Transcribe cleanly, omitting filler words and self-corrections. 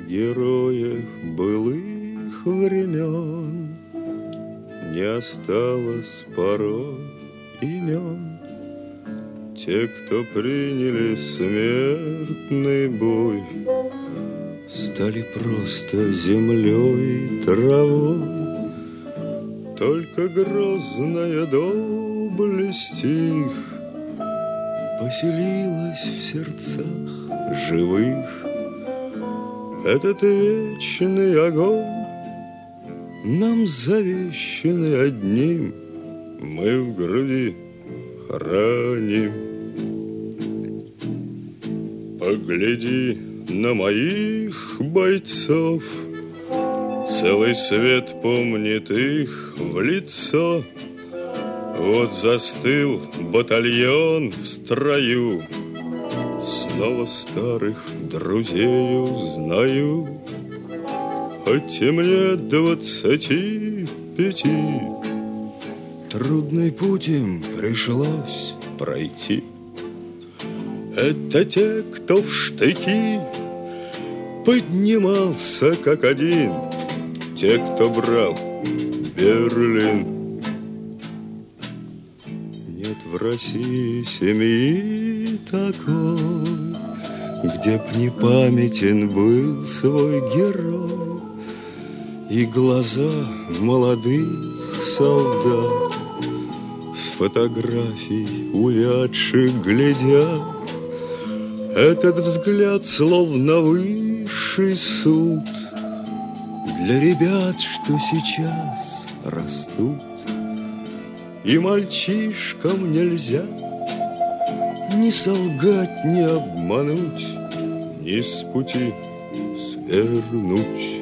героев былых времен не осталось порой имен. Те, кто приняли смертный бой, стали просто землей и травой. Только грозная доблесть их поселилась в сердцах живых. Этот вечный огонь нам завещанный одним мы в груди храним. Погляди на моих бойцов, целый свет помнит их в лицо. Вот застыл батальон в строю, снова старых друзей узнаю. Хоть и мне 25, трудный путь им пришлось пройти. Это те, кто в штыки поднимался как один, те, кто брал Берлин. Нет в России семьи такой, где б не памятен был свой герой. И глаза молодых солдат с фотографий увядших глядят. Этот взгляд словно высший суд для ребят, что сейчас растут. И мальчишкам нельзя ни солгать, ни обмануть, ни с пути свернуть.